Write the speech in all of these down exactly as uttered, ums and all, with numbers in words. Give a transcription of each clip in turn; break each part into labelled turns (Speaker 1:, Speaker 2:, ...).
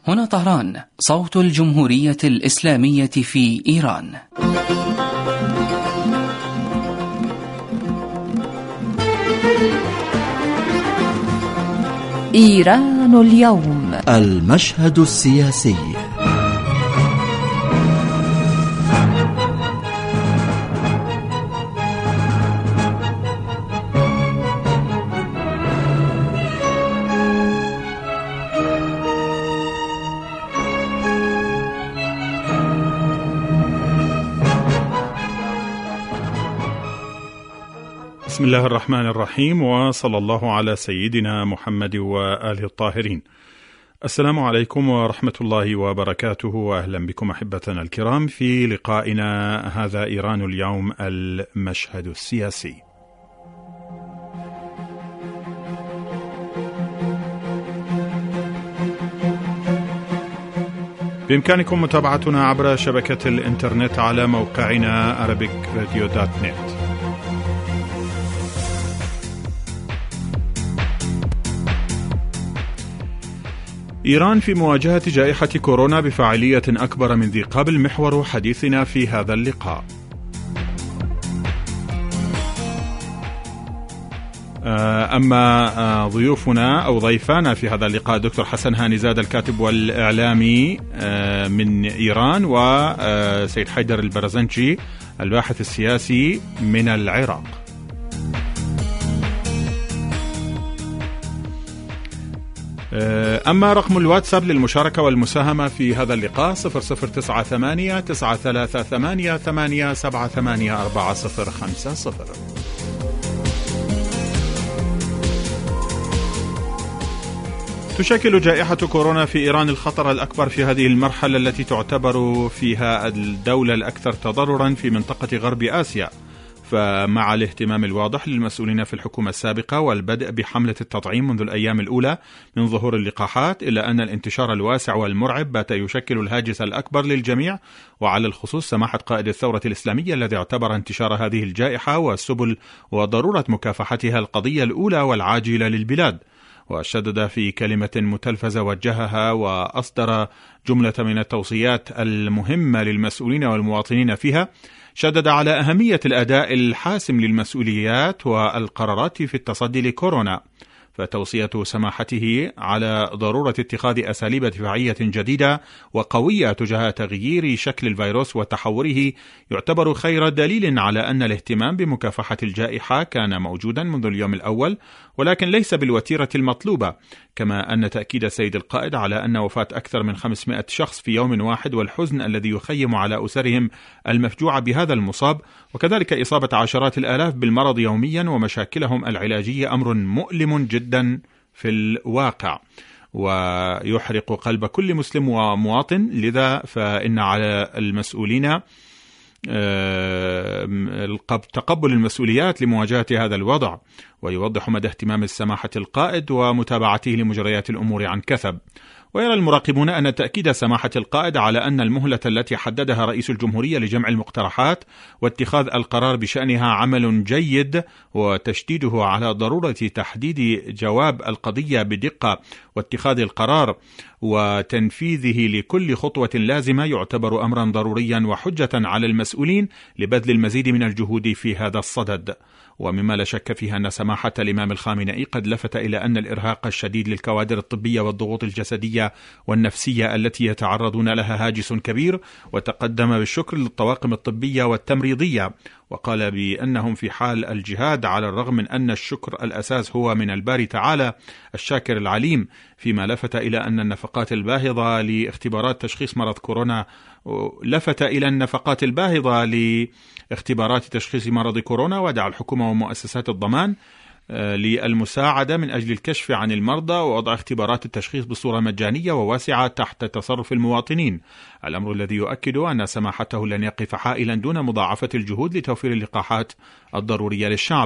Speaker 1: هنا طهران، صوت الجمهورية الإسلامية في إيران.
Speaker 2: إيران اليوم،
Speaker 3: المشهد السياسي.
Speaker 4: بسم الله الرحمن الرحيم، وصلى الله على سيدنا محمد وآله الطاهرين. السلام عليكم ورحمة الله وبركاته، وأهلا بكم أحبتنا الكرام في لقائنا هذا إيران اليوم، المشهد السياسي. بإمكانكم متابعتنا عبر شبكة الإنترنت على موقعنا أرابيك راديو دوت نت. إيران في مواجهة جائحة كورونا بفاعلية أكبر من ذي قبل، محور حديثنا في هذا اللقاء. أما ضيوفنا أو ضيفانا في هذا اللقاء دكتور حسن هاني زاد، الكاتب والإعلامي من إيران، وسيد حيدر البرزنجي الباحث السياسي من العراق. أما رقم الواتساب للمشاركة والمساهمة في هذا اللقاء صفر صفر تسعة ثمانية تسعة ثلاثة ثمانية ثمانية سبعة ثمانية أربعة صفر خمسة صفر. تشكل جائحة كورونا في إيران الخطر الأكبر في هذه المرحلة التي تعتبر فيها الدولة الأكثر تضررا في منطقة غرب آسيا. فمع الاهتمام الواضح للمسؤولين في الحكومة السابقة والبدء بحملة التطعيم منذ الأيام الأولى من ظهور اللقاحات، إلا أن الانتشار الواسع والمرعب بات يشكل الهاجس الأكبر للجميع، وعلى الخصوص سماحة قائد الثورة الإسلامية الذي اعتبر انتشار هذه الجائحة والسبل وضرورة مكافحتها القضية الأولى والعاجلة للبلاد. وشدد في كلمة متلفزة وجهها وأصدر جملة من التوصيات المهمة للمسؤولين والمواطنين فيها، شدد على أهمية الأداء الحاسم للمسؤوليات والقرارات في التصدي لكورونا. فتوصية سماحته على ضرورة اتخاذ أساليب دفاعية جديدة وقوية تجاه تغيير شكل الفيروس وتحوره يعتبر خير دليل على أن الاهتمام بمكافحة الجائحة كان موجودا منذ اليوم الأول، ولكن ليس بالوتيرة المطلوبة. كما أن تأكيد سيد القائد على أن وفاة أكثر من خمسمائة شخص في يوم واحد والحزن الذي يخيم على أسرهم المفجوعة بهذا المصاب، وكذلك إصابة عشرات الآلاف بالمرض يوميا ومشاكلهم العلاجية، أمر مؤلم جدا في الواقع ويحرق قلب كل مسلم ومواطن. لذا فإن على المسؤولين تقبل المسؤوليات لمواجهة هذا الوضع. ويوضح مدى اهتمام السماحة القائد ومتابعته لمجريات الأمور عن كثب. ويرى المراقبون أن تأكيد سماحة القائد على أن المهلة التي حددها رئيس الجمهورية لجمع المقترحات واتخاذ القرار بشأنها عمل جيد، وتشديده على ضرورة تحديد جواب القضية بدقة واتخاذ القرار وتنفيذه لكل خطوة لازمة يعتبر أمرا ضروريا وحجة على المسؤولين لبذل المزيد من الجهود في هذا الصدد. ومما لا شك فيه أن سماحة الإمام الخامنئي قد لفت إلى أن الإرهاق الشديد للكوادر الطبية والضغوط الجسدية والنفسية التي يتعرضون لها هاجس كبير، وتقدم بالشكر للطواقم الطبية والتمريضية، وقال بأنهم في حال الجهاد على الرغم من أن الشكر الأساس هو من الباري تعالى الشاكر العليم. فيما لفت إلى أن النفقات الباهظة لاختبارات تشخيص مرض كورونا لفت إلى النفقات الباهظة لاختبارات تشخيص مرض كورونا، ودعا الحكومة ومؤسسات الضمان للمساعدة من أجل الكشف عن المرضى ووضع اختبارات التشخيص بصورة مجانية وواسعة تحت تصرف المواطنين، الأمر الذي يؤكد أن سماحته لن يقف حائلا دون مضاعفة الجهود لتوفير اللقاحات الضرورية للشعب.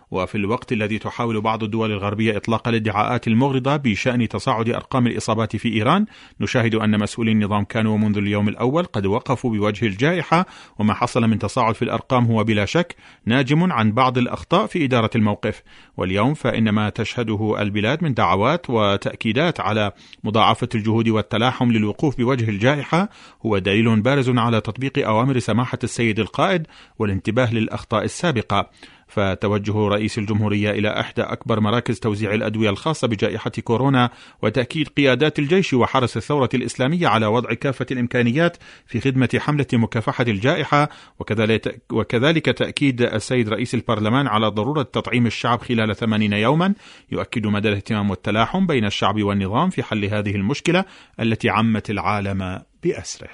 Speaker 4: وفي الوقت الذي تحاول بعض الدول الغربية إطلاق الادعاءات المغرضة بشأن تصاعد أرقام الإصابات في إيران، نشاهد أن مسؤولي النظام كانوا منذ اليوم الأول قد وقفوا بوجه الجائحة، وما حصل من تصاعد في الأرقام هو بلا شك ناجم عن بعض الأخطاء في إدارة الموقف. واليوم فإن ما تشهده البلاد من دعوات وتأكيدات على مضاعفة الجهود والتلاحم للوقوف بوجه الجائحة هو دليل بارز على تطبيق أوامر سماحة السيد القائد والانتباه للأخطاء السابقة. فتوجه رئيس الجمهورية إلى إحدى أكبر مراكز توزيع الأدوية الخاصة بجائحة كورونا وتأكيد قيادات الجيش وحرس الثورة الإسلامية على وضع كافة الإمكانيات في خدمة حملة مكافحة الجائحة، وكذلك, وكذلك تأكيد السيد رئيس البرلمان على ضرورة تطعيم الشعب خلال ثمانين يوما، يؤكد مدى الاهتمام والتلاحم بين الشعب والنظام في حل هذه المشكلة التي عمت العالم بأسره.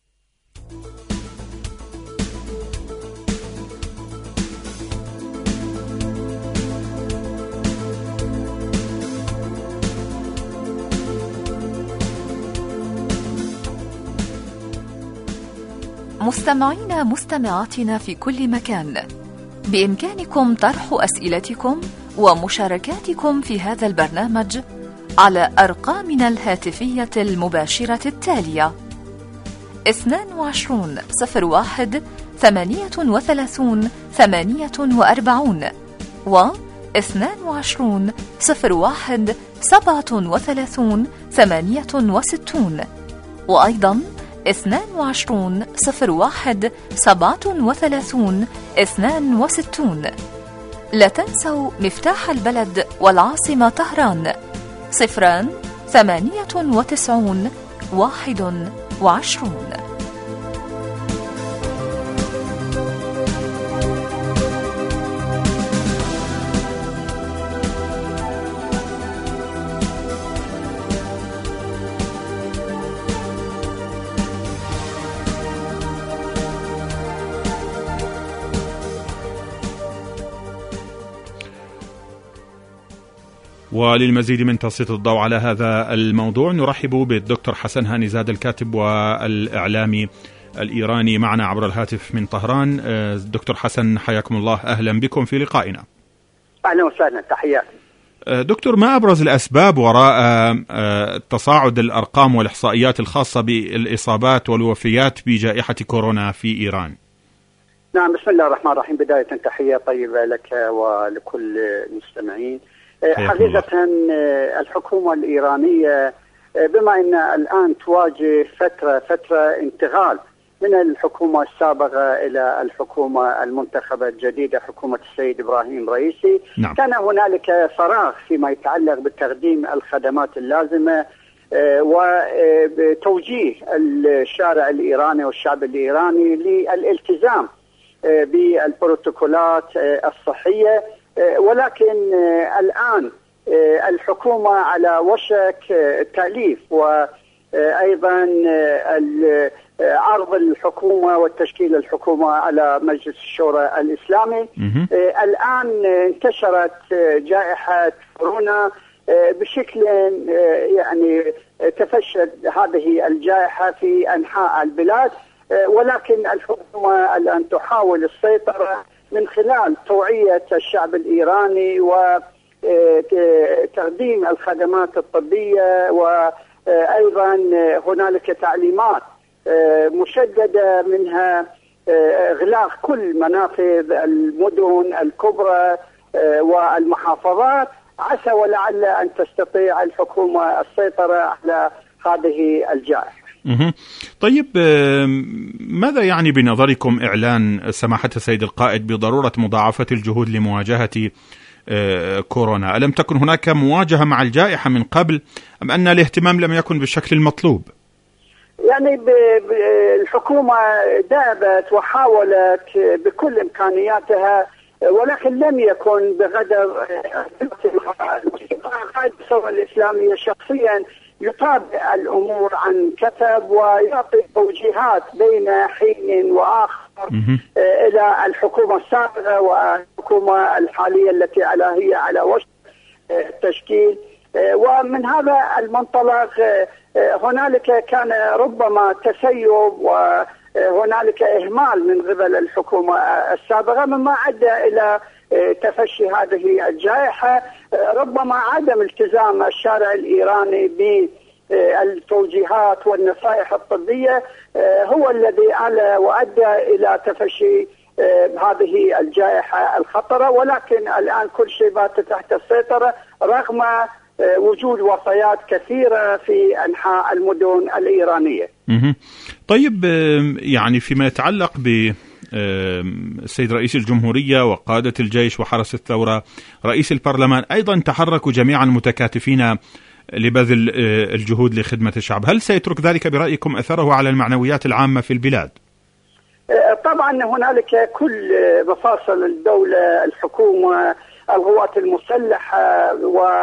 Speaker 2: مستمعين مستمعاتنا في كل مكان، بإمكانكم طرح أسئلتكم ومشاركاتكم في هذا البرنامج على أرقامنا الهاتفية المباشرة التالية: اثنان وعشرون صفر واحد ثمانية وثلاثون ثمانية وأربعون و اثنان وعشرون صفر واحد سبعة وثلاثون ثمانية وستون، وأيضا اثنان وعشرون صفر واحد سبعة وثلاثون اثنان وستون. لا تنسوا مفتاح البلد والعاصمة طهران صفران ثمانية وتسعون واحد وعشرون.
Speaker 4: وللمزيد من تسليط الضوء على هذا الموضوع نرحب بالدكتور حسن هاني زاد الكاتب والإعلامي الإيراني معنا عبر الهاتف من طهران. دكتور حسن حياكم الله، أهلا بكم في لقائنا.
Speaker 5: أهلا وسهلا، تحياتي.
Speaker 4: دكتور، ما أبرز الأسباب وراء تصاعد الأرقام والإحصائيات الخاصة بالإصابات والوفيات بجائحة كورونا في إيران؟
Speaker 5: نعم، بسم الله الرحمن الرحيم. بداية تحية طيبة لك ولكل المستمعين. حقيقة الحكومة الإيرانية بما أن الآن تواجه فترة فترة انتقال من الحكومة السابقة إلى الحكومة المنتخبة الجديدة، حكومة السيد إبراهيم رئيسي. نعم. كان هنالك فراغ فيما يتعلق بتقديم الخدمات اللازمة وتوجيه الشارع الإيراني والشعب الإيراني للالتزام بالبروتوكولات الصحية. ولكن الآن الحكومة على وشك تأليف وأيضا عرض الحكومة وتشكيل الحكومة على مجلس الشورى الإسلامي. الآن انتشرت جائحة كورونا بشكل يعني تفشت هذه الجائحة في أنحاء البلاد، ولكن الحكومة الآن تحاول السيطرة من خلال توعية الشعب الإيراني وتقديم الخدمات الطبية، وأيضا هنالك تعليمات مشددة منها إغلاق كل منافذ المدن الكبرى والمحافظات، عسى ولعل أن تستطيع الحكومة السيطرة على هذه الجائحة.
Speaker 4: طيب، ماذا يعني بنظركم إعلان سماحة السيد القائد بضرورة مضاعفة الجهود لمواجهة كورونا؟ ألم تكن هناك مواجهة مع الجائحة من قبل أم أن الاهتمام لم يكن بالشكل المطلوب؟
Speaker 5: يعني الحكومة دابت وحاولت بكل إمكانياتها، ولكن لم يكن بقدر قائد الثورة الإسلامية شخصيا يتابع الأمور عن كثب ويعطي توجيهات بين حين وآخر إلى الحكومة السابقة والحكومة الحالية التي على هي على وشك التشكيل. ومن هذا المنطلق هنالك كان ربما تسيب وهنالك إهمال من قبل الحكومة السابقة، مما أدى إلى تفشي هذه الجائحة. ربما عدم التزام الشارع الإيراني بالتوجيهات والنصائح الطبية هو الذي آل وأدى إلى تفشي هذه الجائحة الخطرة، ولكن الآن كل شيء بات تحت السيطرة رغم وجود وفيات كثيرة في أنحاء المدن الإيرانية.
Speaker 4: طيب، يعني فيما يتعلق ب السيد رئيس الجمهورية وقادة الجيش وحرس الثورة رئيس البرلمان أيضا تحركوا جميعا متكاتفين لبذل الجهود لخدمة الشعب، هل سيترك ذلك برأيكم أثره على المعنويات العامة في البلاد؟
Speaker 5: طبعا هنالك كل مفاصل الدولة، الحكومة، القوات المسلحة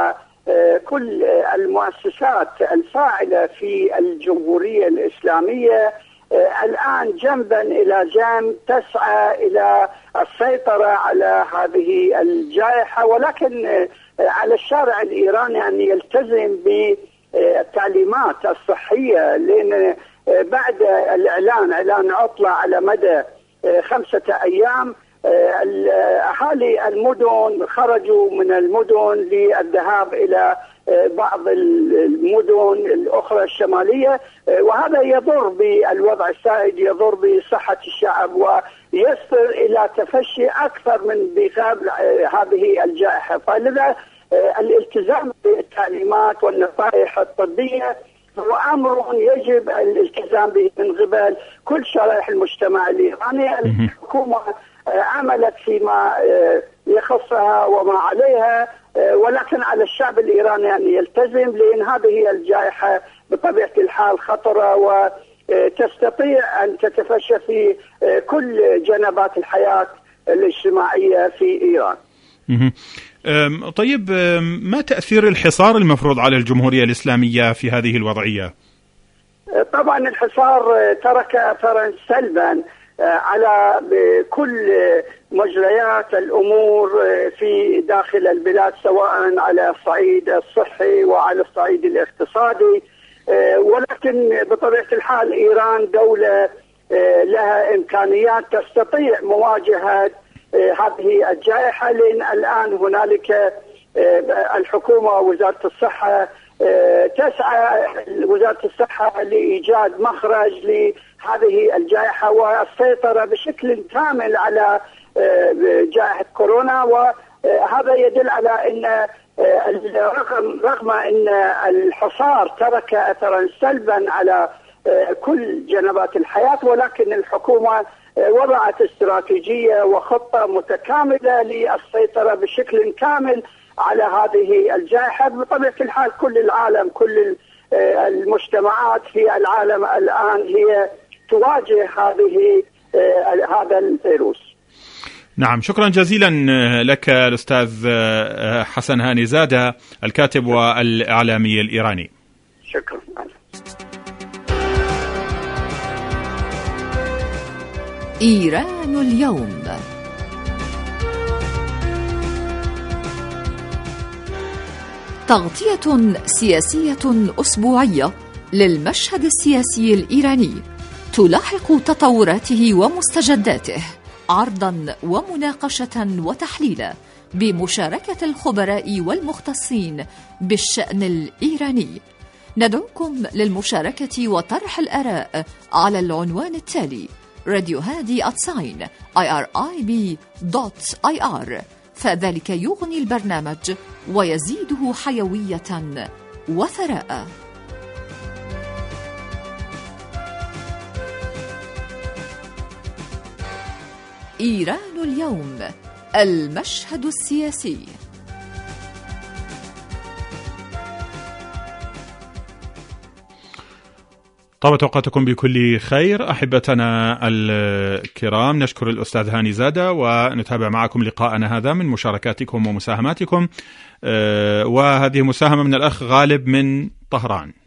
Speaker 5: وكل المؤسسات الفاعلة في الجمهورية الإسلامية الآن جنبا إلى جنب تسعى إلى السيطرة على هذه الجائحة، ولكن على الشارع الإيراني أن يلتزم بالتعليمات الصحية، لأن بعد الإعلان إعلان عطلة على مدى خمسة أيام أهالي المدن خرجوا من المدن للذهاب إلى بعض المدن الأخرى الشمالية، وهذا يضر بالوضع السائد، يضر بصحة الشعب ويسر إلى تفشي أكثر من بسبب هذه الجائحة. فلذا الالتزام بالتعليمات والنصائح الطبية هو أمر يجب الالتزام به من قبل كل شرائح المجتمع الإيراني. الحكومة عملت فيما يخصها وما عليها، ولكن على الشعب الإيراني أن يلتزم، لأن هذه الجائحة بطبيعة الحال خطرة وتستطيع أن تتفشى في كل جنبات الحياة الاجتماعية في إيران.
Speaker 4: طيب، ما تأثير الحصار المفروض على الجمهورية الإسلامية في هذه الوضعية؟
Speaker 5: طبعا الحصار ترك أثرا سلبا على كل مجريات الأمور في داخل البلاد، سواء على الصعيد الصحي وعلى الصعيد الاقتصادي، ولكن بطبيعة الحال إيران دولة لها إمكانيات تستطيع مواجهة هذه الجائحة، لأن الآن هنالك الحكومة ووزارة الصحة تسعى وزارة الصحة لإيجاد مخرج لهذه الجائحة والسيطرة بشكل كامل على جائحة كورونا. وهذا يدل على أن رغم رغم أن الحصار ترك أثرا سلبا على كل جنبات الحياة، ولكن الحكومة وضعت استراتيجية وخطة متكاملة للسيطرة بشكل كامل على هذه الجائحة. بطبيعة الحال كل العالم، كل المجتمعات في العالم الآن هي تواجه هذه هذا الفيروس.
Speaker 4: نعم، شكرا جزيلا لك الأستاذ حسن هاني زادة، الكاتب والإعلامي الإيراني.
Speaker 5: شكرا.
Speaker 2: إيران اليوم. تغطية سياسية أسبوعية للمشهد السياسي الإيراني تلاحق تطوراته ومستجداته، عرضا ومناقشة وتحليلا بمشاركة الخبراء والمختصين بالشأن الإيراني. ندعوكم للمشاركة وطرح الآراء على العنوان التالي: راديو هادي آت ساين آي آر آي بي دوت آي آر، فذلك يغني البرنامج ويزيده حيوية وثراء. إيران اليوم، المشهد السياسي.
Speaker 4: طابت أوقاتكم بكل خير أحبتنا الكرام. نشكر الأستاذ هاني زادة ونتابع معكم لقاءنا هذا من مشاركاتكم ومساهماتكم، وهذه مساهمة من الأخ غالب من طهران.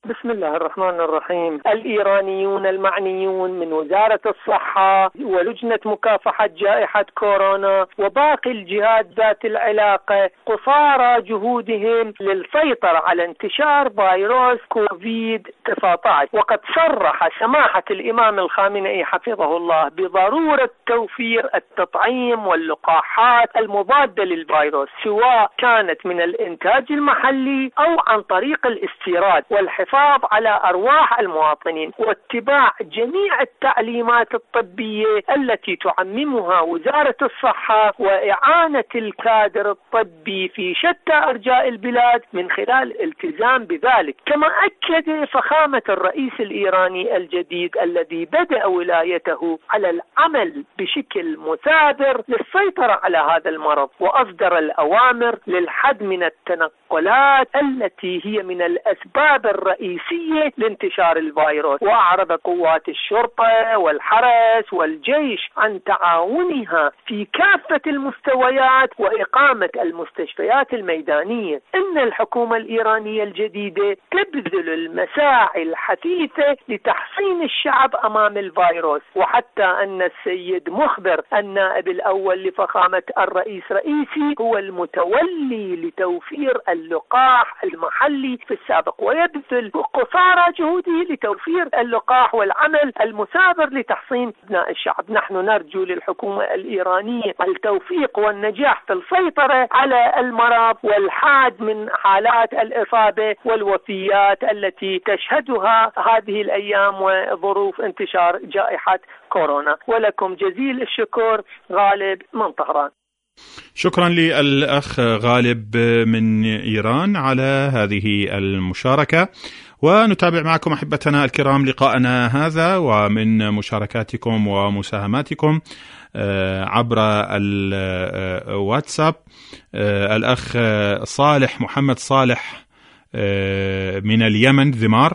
Speaker 6: بسم الله الرحمن الرحيم. الإيرانيون المعنيون من وزارة الصحة ولجنة مكافحة جائحة كورونا وباقي الجهات ذات العلاقة قصارى جهودهم للسيطرة على انتشار فيروس كوفيد تسعة عشر، وقد صرح سماحة الإمام الخامنئي حفظه الله بضرورة توفير التطعيم واللقاحات المضادة للفيروس، سواء كانت من الإنتاج المحلي أو عن طريق الاستيراد، والحفاظ على أرواح المواطنين واتباع جميع التعليمات الطبية التي تعممها وزارة الصحة، وإعانة الكادر الطبي في شتى أرجاء البلاد من خلال الالتزام بذلك. كما أكد فخامة الرئيس الإيراني الجديد الذي بدأ ولايته على العمل بشكل مثابر للسيطرة على هذا المرض، وأصدر الأوامر للحد من التنقلات التي هي من الأسباب الرئيسية لانتشار الفيروس، وأعرب قوات الشرطة والحرس والجيش عن تعاونها في كافة المستويات وإقامة المستشفيات الميدانية. إن الحكومة الإيرانية الجديدة تبذل المساعي الحثيثة لتحصين الشعب أمام الفيروس، وحتى أن السيد مخبر النائب الأول لفخامة الرئيس رئيسي هو المتولي لتوفير اللقاح المحلي في السابق، ويبذل قصارى جهوده لتوفير اللقاح والعمل المثابر لتحصين أبناء الشعب. نحن نرجو للحكومة الإيرانية التوفيق والنجاح في السيطرة على المرض والحاد من حالات الإصابة والوفيات التي تشهدها هذه الأيام وظروف انتشار جائحة كورونا. ولكم جزيل الشكر. غالب من طهران.
Speaker 4: شكرا للأخ غالب من إيران على هذه المشاركة، ونتابع معكم أحبتنا الكرام لقاءنا هذا ومن مشاركاتكم ومساهماتكم عبر الواتساب. الأخ صالح محمد صالح من اليمن ذمار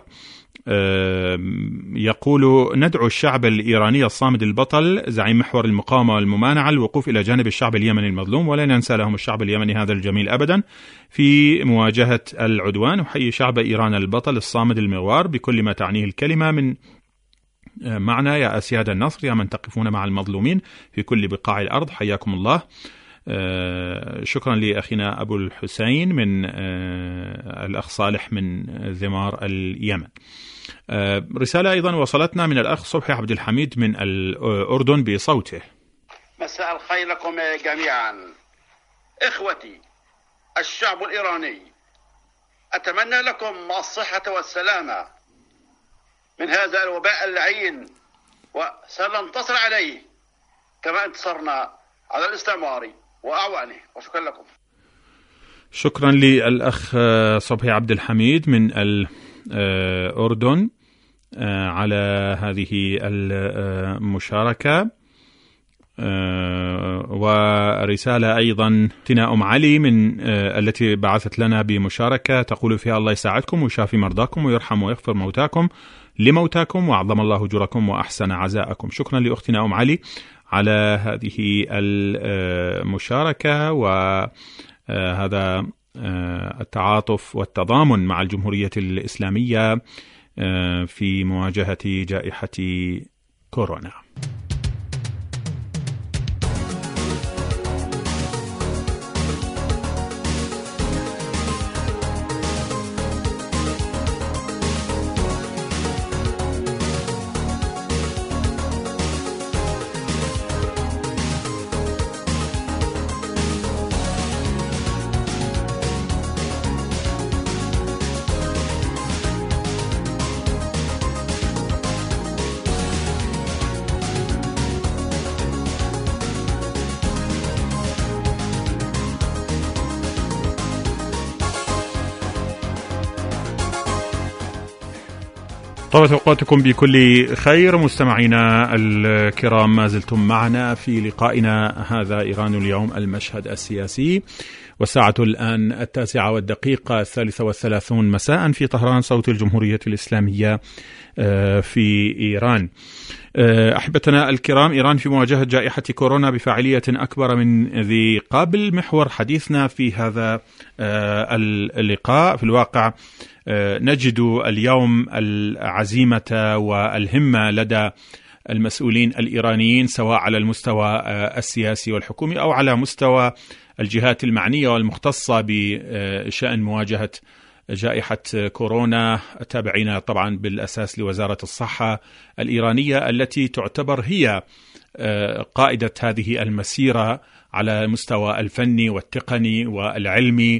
Speaker 4: يقول: ندعو الشعب الإيراني الصامد البطل زعيم محور المقاومة والممانعة الوقوف إلى جانب الشعب اليمني المظلوم، ولا ننسى لهم الشعب اليمني هذا الجميل أبدا في مواجهة العدوان. وحيي شعب إيران البطل الصامد المغوار بكل ما تعنيه الكلمة من معنى يا أسياد النصر، يا من تقفون مع المظلومين في كل بقاع الأرض، حياكم الله. شكرا لأخينا أبو الحسين من الأخ صالح من ذمار اليمن. رسالة أيضا وصلتنا من الأخ صبحي عبد الحميد من الأردن بصوته:
Speaker 7: مساء الخير لكم جميعا إخوتي الشعب الإيراني، أتمنى لكم الصحة والسلامة من هذا الوباء اللعين، وسننتصر عليه كما انتصرنا على الاستعمار وأعوانه. وشكرا لكم.
Speaker 4: شكرا للأخ صبحي عبد الحميد من الأردن على هذه المشاركة. ورسالة أيضا تنا أم علي من التي بعثت لنا بمشاركة تقول فيها: الله يساعدكم ويشافي مرضاكم ويرحم ويغفر موتاكم لموتاكم وأعظم الله أجوركم وأحسن عزاءكم. شكرا لأختنا أم علي على هذه المشاركة وهذا التعاطف والتضامن مع الجمهورية الإسلامية في مواجهة جائحة كورونا. طابت أوقاتكم بكل خير مستمعينا الكرام، ما زلتم معنا في لقائنا هذا إيران اليوم المشهد السياسي، والساعة الآن التاسعة والدقيقة الثالثة والثلاثون مساء في طهران، صوت الجمهورية الإسلامية في إيران. أحبتنا الكرام، إيران في مواجهة جائحة كورونا بفاعلية أكبر من ذي قبل. محور حديثنا في هذا اللقاء. في الواقع نجد اليوم العزيمة والهمة لدى المسؤولين الإيرانيين، سواء على المستوى السياسي والحكومي أو على مستوى الجهات المعنية والمختصة بشأن مواجهة جائحة كورونا، تابعين طبعا بالأساس لوزارة الصحة الإيرانية التي تعتبر هي قائدة هذه المسيرة على المستوى الفني والتقني والعلمي،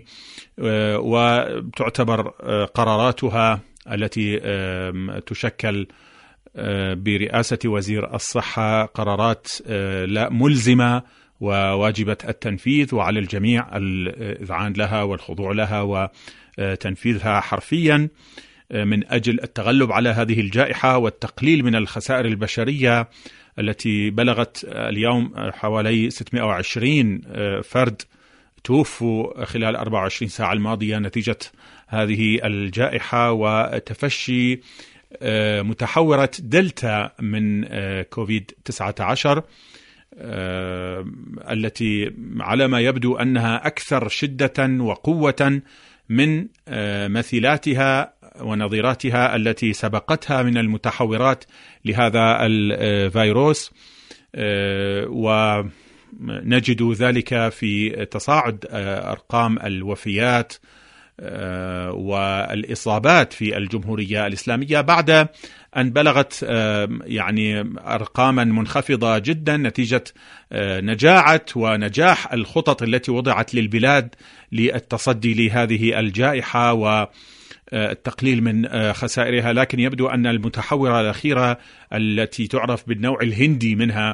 Speaker 4: وتعتبر قراراتها التي تشكل برئاسة وزير الصحة قرارات لا ملزمة وواجبة التنفيذ، وعلى الجميع الإذعان لها والخضوع لها وتنفيذها حرفيا من أجل التغلب على هذه الجائحة والتقليل من الخسائر البشرية التي بلغت اليوم حوالي ستمائة وعشرين فرد توفوا خلال أربع وعشرين ساعة الماضية نتيجة هذه الجائحة وتفشي متحورة دلتا من كوفيد تسعة عشر، التي على ما يبدو أنها أكثر شدة وقوة من مثيلاتها ونظيراتها التي سبقتها من المتحورات لهذا الفيروس، ونجد ذلك في تصاعد أرقام الوفيات والإصابات في الجمهورية الإسلامية بعد أن بلغت يعني أرقاما منخفضة جدا نتيجة نجاعة ونجاح الخطط التي وضعت للبلاد للتصدي لهذه الجائحة والتقليل من خسائرها. لكن يبدو أن المتحورة الأخيرة التي تعرف بالنوع الهندي منها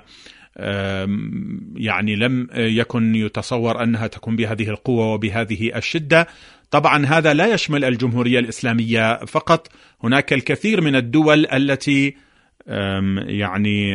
Speaker 4: يعني لم يكن يتصور أنها تكون بهذه القوة وبهذه الشدة. طبعا هذا لا يشمل الجمهورية الإسلامية فقط، هناك الكثير من الدول التي يعني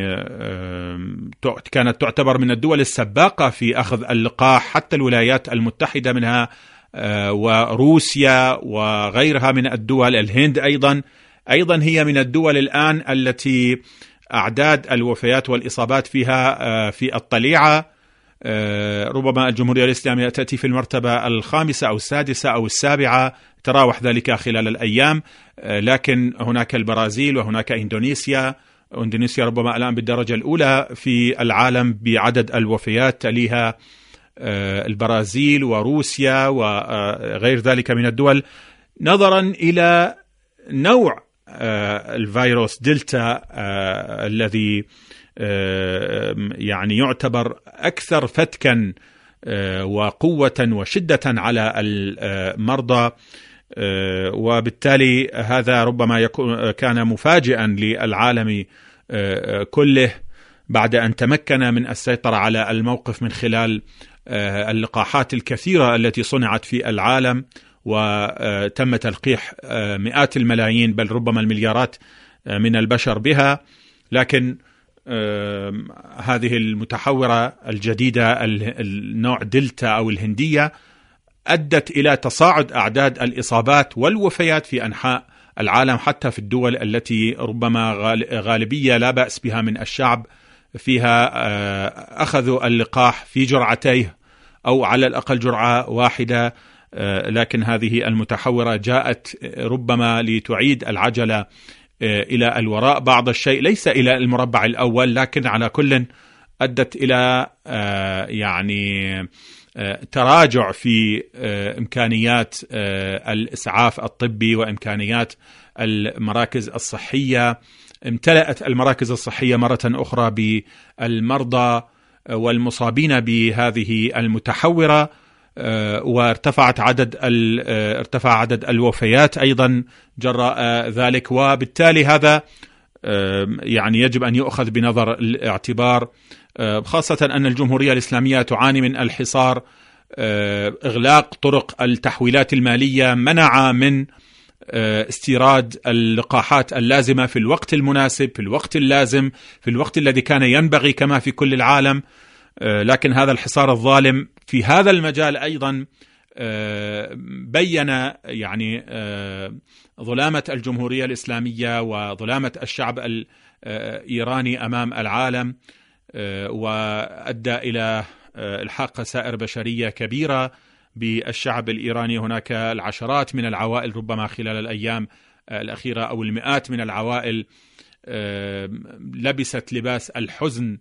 Speaker 4: كانت تعتبر من الدول السباقة في أخذ اللقاح، حتى الولايات المتحدة منها وروسيا وغيرها من الدول، الهند أيضا أيضا هي من الدول الآن التي أعداد الوفيات والإصابات فيها في الطليعة. ربما الجمهورية الإسلامية تأتي في المرتبة الخامسة أو السادسة أو السابعة، تراوح ذلك خلال الأيام، لكن هناك البرازيل وهناك إندونيسيا. إندونيسيا ربما الآن بالدرجة الأولى في العالم بعدد الوفيات، تليها البرازيل وروسيا وغير ذلك من الدول، نظرا إلى نوع الفيروس دلتا الذي يعني يعتبر أكثر فتكا وقوة وشدة على المرضى، وبالتالي هذا ربما يكون كان مفاجئا للعالم كله بعد أن تمكن من السيطرة على الموقف من خلال اللقاحات الكثيرة التي صنعت في العالم، وتم تلقيح مئات الملايين بل ربما المليارات من البشر بها. لكن هذه المتحورة الجديدة النوع دلتا أو الهندية أدت إلى تصاعد أعداد الإصابات والوفيات في أنحاء العالم، حتى في الدول التي ربما غالبية لا بأس بها من الشعب فيها أخذوا اللقاح في جرعتيه أو على الأقل جرعة واحدة. لكن هذه المتحورة جاءت ربما لتعيد العجلة إلى الوراء بعض الشيء، ليس إلى المربع الأول، لكن على كل أدت إلى يعني تراجع في إمكانيات الإسعاف الطبي وإمكانيات المراكز الصحية. امتلأت المراكز الصحية مرة أخرى بالمرضى والمصابين بهذه المتحورة، وارتفعت عدد ارتفع عدد الوفيات أيضا جراء ذلك، وبالتالي هذا يعني يجب أن يؤخذ بنظر الاعتبار، خاصة أن الجمهورية الإسلامية تعاني من الحصار. إغلاق طرق التحويلات المالية منع من استيراد اللقاحات اللازمة في الوقت المناسب، في الوقت اللازم، في الوقت الذي كان ينبغي كما في كل العالم. لكن هذا الحصار الظالم في هذا المجال أيضا بين يعني ظلامة الجمهورية الإسلامية وظلامة الشعب الإيراني أمام العالم، وأدى إلى إلحاق خسائر بشرية كبيرة بالشعب الإيراني. هناك العشرات من العوائل ربما خلال الأيام الأخيرة أو المئات من العوائل لبست لباس الحزن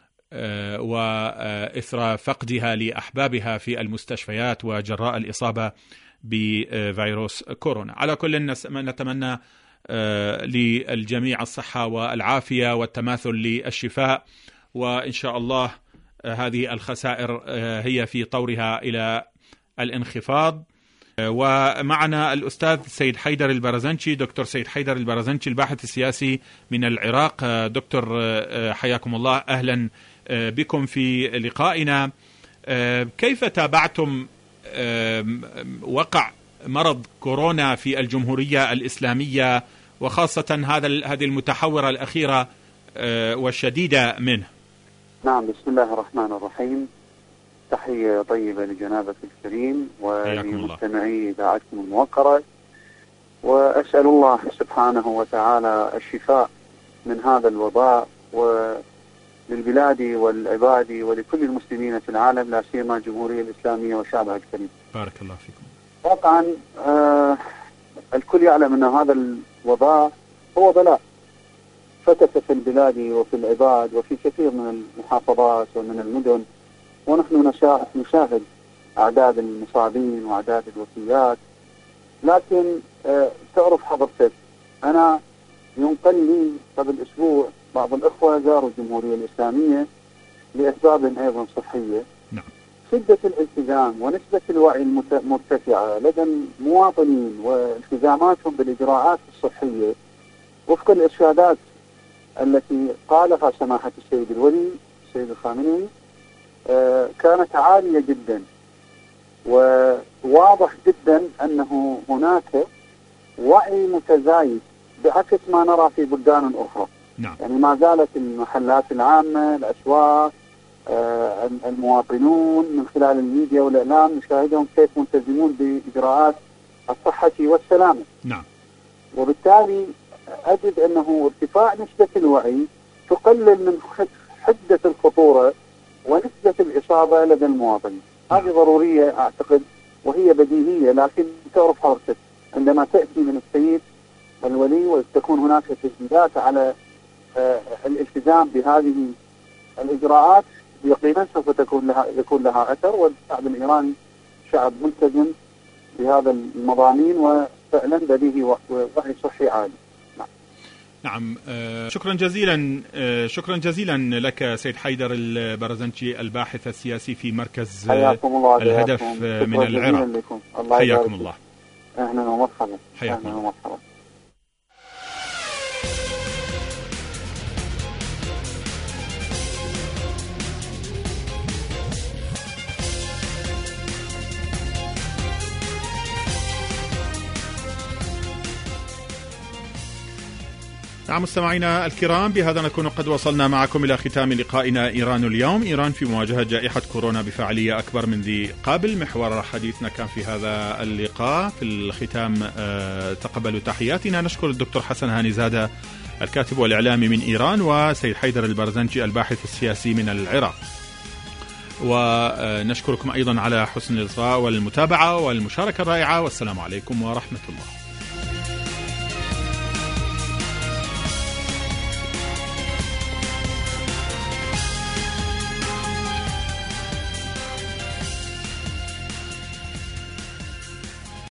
Speaker 4: وإثر فقدها لأحبابها في المستشفيات وجراء الإصابة بفيروس كورونا. على كل نتمنى للجميع الصحة والعافية والتماثل للشفاء، وإن شاء الله هذه الخسائر هي في طورها إلى الانخفاض. ومعنا الأستاذ سيد حيدر البرزنشي، دكتور سيد حيدر البرزنشي الباحث السياسي من العراق. دكتور حياكم الله، أهلا بكم في لقائنا. كيف تابعتم وقع مرض كورونا في الجمهورية الإسلامية، وخاصة هذا هذه المتحورة الأخيرة والشديدة منه؟
Speaker 8: نعم، بسم الله الرحمن الرحيم. تحية طيبة لجنابك الكريم ولمستمعي إذاعتكم الموقرة، وأسأل الله سبحانه وتعالى الشفاء من هذا الوباء وللبلاد والعباد ولكل المسلمين في العالم، لا سيما الجمهورية الإسلامية وشعبها الكريم.
Speaker 4: بارك الله فيكم.
Speaker 8: طبعا آه الكل يعلم أن هذا الوباء هو بلاء فتك في البلاد وفي العباد وفي كثير من المحافظات ومن المدن، ونحن نشاهد أعداد المصابين وأعداد الوفيات. لكن آه تعرف حضرتك، أنا ينقل لي قبل أسبوع بعض الأخوة زاروا الجمهورية الإسلامية لأسباب أيضا صحية.
Speaker 4: نعم.
Speaker 8: شدة الالتزام ونسبة الوعي المرتفعة لدى المواطنين والتزاماتهم بالإجراءات الصحية وفق الإرشادات التي قالها سماحة السيد الولي السيد الخامنئي آه كانت عالية جدا، وواضح جدا أنه هناك وعي متزايد بعكس ما نرى في بلدان أخرى.
Speaker 4: نعم.
Speaker 8: يعني ما زالت المحلات العامة، الأسواق، آه المواطنون من خلال الميديا والإعلام نشاهدهم كيف ملتزمون بإجراءات الصحة والسلامة.
Speaker 4: نعم.
Speaker 8: وبالتالي أجد أنه ارتفاع نسبة الوعي تقلل من حدة الخطورة ونسبة الإصابة لدى المواطنين.
Speaker 4: نعم.
Speaker 8: هذه ضرورية أعتقد وهي بديهية، لكن تعرف حضرتك عندما تأتي من السيد الولي وتكون هناك تشديدات على آه الالتزام بهذه الإجراءات، يقينا سوف تكون لها يكون لها أثر، والشعب الإيراني شعب ملتزم بهذا المضامين وفعلا لديه وعي صحي عالي. نعم.
Speaker 4: نعم. آه شكرا جزيلا آه شكرا جزيلا لك سيد حيدر البرزنشي الباحث السياسي في مركز
Speaker 8: الله
Speaker 4: الهدف
Speaker 8: الله
Speaker 4: من العراق.
Speaker 8: الله
Speaker 4: حياكم الله.
Speaker 8: أهلا ومرحبا.
Speaker 4: حياكم
Speaker 8: أهلا ومرحبا.
Speaker 4: نعم مستمعينا الكرام، بهذا نكون قد وصلنا معكم إلى ختام لقائنا إيران اليوم. إيران في مواجهة جائحة كورونا بفعالية أكبر من ذي قبل، محور حديثنا كان في هذا اللقاء. في الختام أه تقبلوا تحياتنا. نشكر الدكتور حسن هاني زادة الكاتب والإعلامي من إيران، وسيد حيدر البرزنشي الباحث السياسي من العراق، ونشكركم أيضا على حسن الإصغاء والمتابعة والمشاركة الرائعة، والسلام عليكم ورحمة الله.